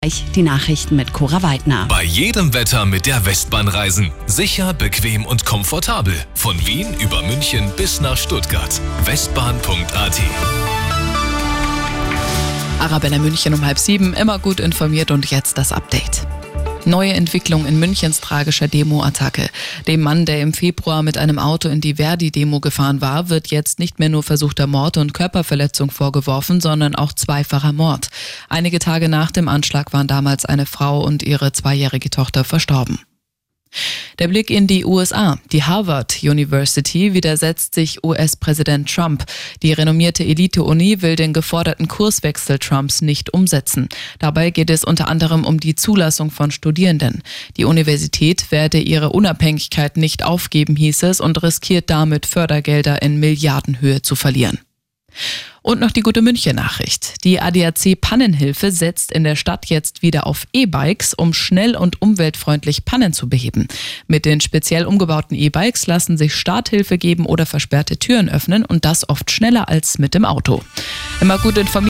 Die Nachrichten mit Cora Weidner. Bei jedem Wetter mit der Westbahn reisen. Sicher, bequem und komfortabel. Von Wien über München bis nach Stuttgart. Westbahn.at. Arabella München um 6:30, immer gut informiert und jetzt das Update. Neue Entwicklung in Münchens tragischer Demo-Attacke. Dem Mann, der im Februar mit einem Auto in die Verdi-Demo gefahren war, wird jetzt nicht mehr nur versuchter Mord und Körperverletzung vorgeworfen, sondern auch zweifacher Mord. Einige Tage nach dem Anschlag waren damals eine Frau und ihre 2-jährige Tochter verstorben. Der Blick in die USA. Die Harvard University widersetzt sich US-Präsident Trump. Die renommierte Elite-Uni will den geforderten Kurswechsel Trumps nicht umsetzen. Dabei geht es unter anderem um die Zulassung von Studierenden. Die Universität werde ihre Unabhängigkeit nicht aufgeben, hieß es, und riskiert damit Fördergelder in Milliardenhöhe zu verlieren. Und noch die gute München-Nachricht. Die ADAC-Pannenhilfe setzt in der Stadt jetzt wieder auf E-Bikes, um schnell und umweltfreundlich Pannen zu beheben. Mit den speziell umgebauten E-Bikes lassen sich Starthilfe geben oder versperrte Türen öffnen und das oft schneller als mit dem Auto. Immer gut informiert.